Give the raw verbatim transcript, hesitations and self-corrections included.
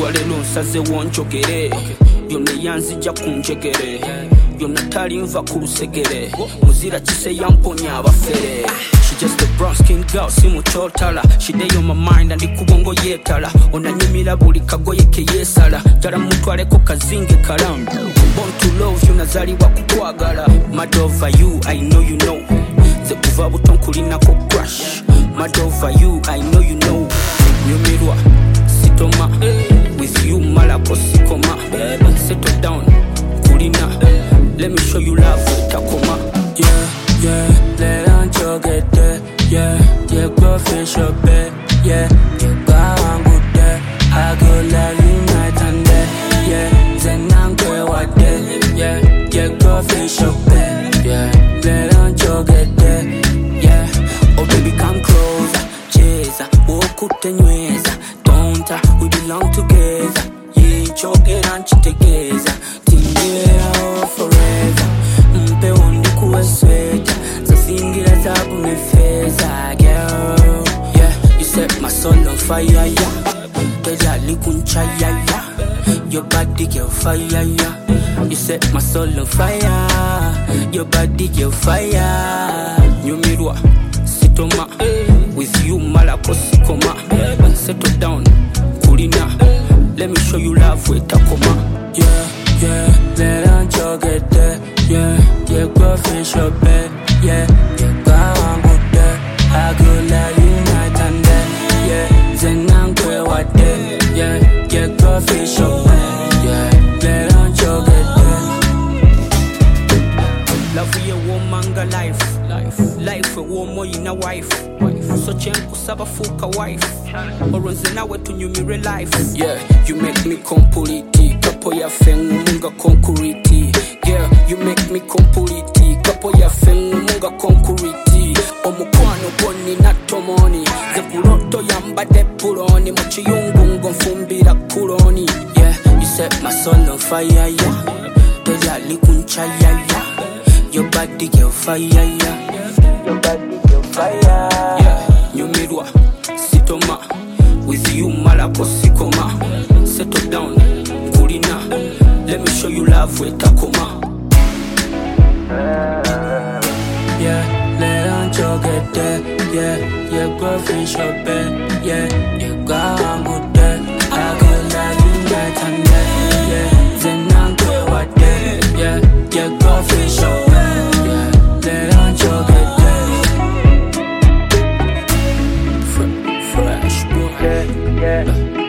olwaleero nsazeewo njogere yonna yanzija ku njegere yonna talinva ku lusegere muzira kise yamponya abafere. She just a brown skin girl simukyotala she day on my mind andi kubongo yetala onanyumira buli kagoye ke yesala jala mutwaleko kazinge kalamu born to love you nazaliwa kukwagala mad over you I know you know ze kuva buto nkulinako crush mad over you I know you know nyumirwa sitoma with you malako sikoma settle down kulina let me show you love takoma. Yeah, yeah, let on get there. Yeah, yeah, go fish up bed. Yeah, you got one good day. I go love you night and day. Yeah, then I'm go what day. Yeah, yeah, go fish up bed. Yeah, let on get there. Yeah, oh baby come closer, chaser, walk out and nyweza. Don't we belong together. Yeah, choke it and together. Tingira forever. Mpe undi kuwesweta zasingira tabu nefeza girl. Yeah, you set my soul on fire, yeah. Tejali kunchaya, yeah. Your body girl fire, yeah. You set my soul on fire. Your body girl fire. Nyumirwa sitoma with you malako sikoma settle down kulina let me show you love wetakoma. Yeah, yeah, let on get there. Yeah, yeah, go fish up bed. Yeah, yeah, got one good day. I go love you night and day. Yeah, then I'm go what day. Yeah, yeah, go fish up bed. Yeah, let on get there. Love you womanga life life life womo ina wife so chenku saba fuka wife oronze nawe tunyumire life. Yeah, you make me complete kapo ya fengu munga concrete. Yeah, you make me complete kapo ya fengu munga concrete. Omukwano boni na tomoni ze puloto yambade puloni mu kiyungu ngonfumbira kuloni. Yeah, you set my soul on fire, yeah. Tejali kunchaya, yeah. Your body girl fire, yeah. Your body girl fire. Yeah, nyumirwa sitoma with you malako sikoma settle down kulina let me show you love wetakoma. Yeah, let on get there. Yeah, yeah, go fish up bed. Yeah, you got one good day. I go love you night and day. Yeah, then I'm go what day. Yeah, yeah, go fish up bed. Yeah, let on get there. Fresh boy. Yeah, yeah.